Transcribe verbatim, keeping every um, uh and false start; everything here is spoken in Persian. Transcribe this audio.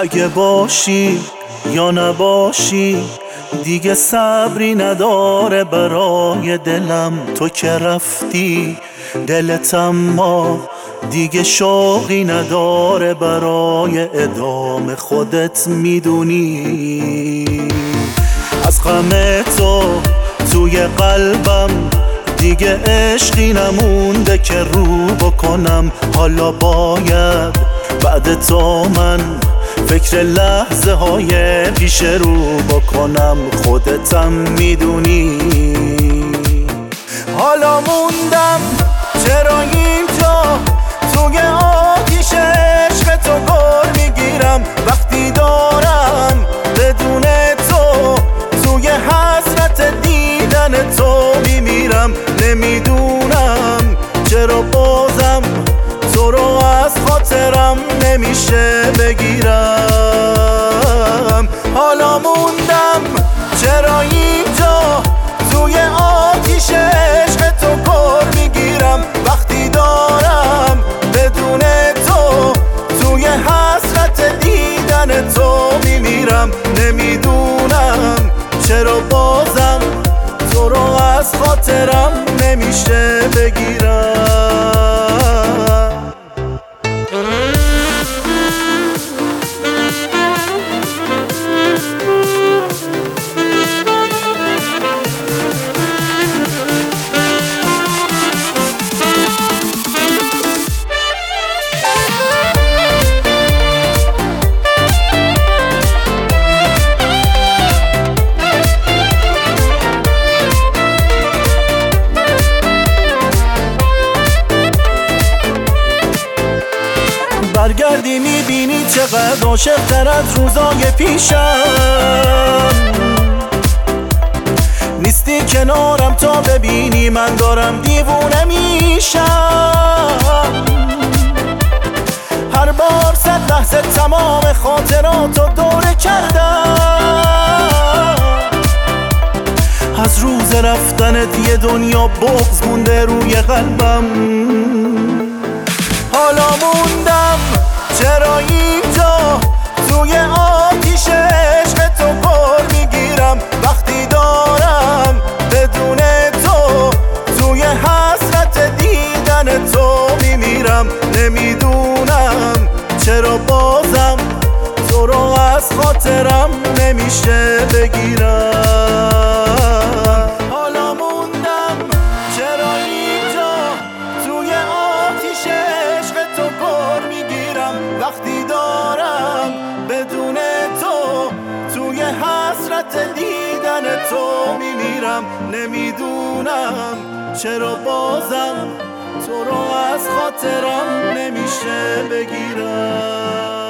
اگه باشی یا نباشی دیگه صبری نداره برای دلم. تو که رفتی دلت اما دیگه شوقی نداره برای ادامه. خودت میدونی از غم تو توی قلبم دیگه عشقی نمونده که رو بکنم. حالا باید بعد تو من فکر لحظه های پیش رو بکنم. خودتم میدونی حالا موندم چرا اینجا توی آتیش عشق تو گر میگیرم. وقتی دارم بدون تو توی حسرت دیدن تو میمیرم. نمیدونم چرا بازم تو رو از خاطرم نمیشه بگیرم. حالا موندم چرا اینجا توی آتیش عشق تو گر میگیرم. وقتی دارم بدون تو توی حسرت دیدن تو میمیرم. نمیدونم چرا بازم تو رو از خاطرم نمیشه بگیرم. برگردی میبینی چقدر عاشق‌تر از روزای پیشم. نیستی کنارم تا ببینی من دارم دیوونه میشم. هر بار صد لحظه تمام خاطراتو دوره کردم. از روز رفتنت یه دنیا بغض مونده روی قلبم. حالا موندم چرا اینجا توی آتیش عشق تو گر میگیرم. وقتی دارم بدون تو توی حسرت دیدن تو میمیرم. نمیدونم چرا بازم تو رو از خاطرم نمیشه بگیرم. حالا موندم چرا اینجا توی آتیش عشق تو گر میگیرم. وقتی دارم بدون تو توی حسرت دیدن تو میمیرم. نمیدونم چرا بازم تو رو از خاطرم نمیشه بگیرم.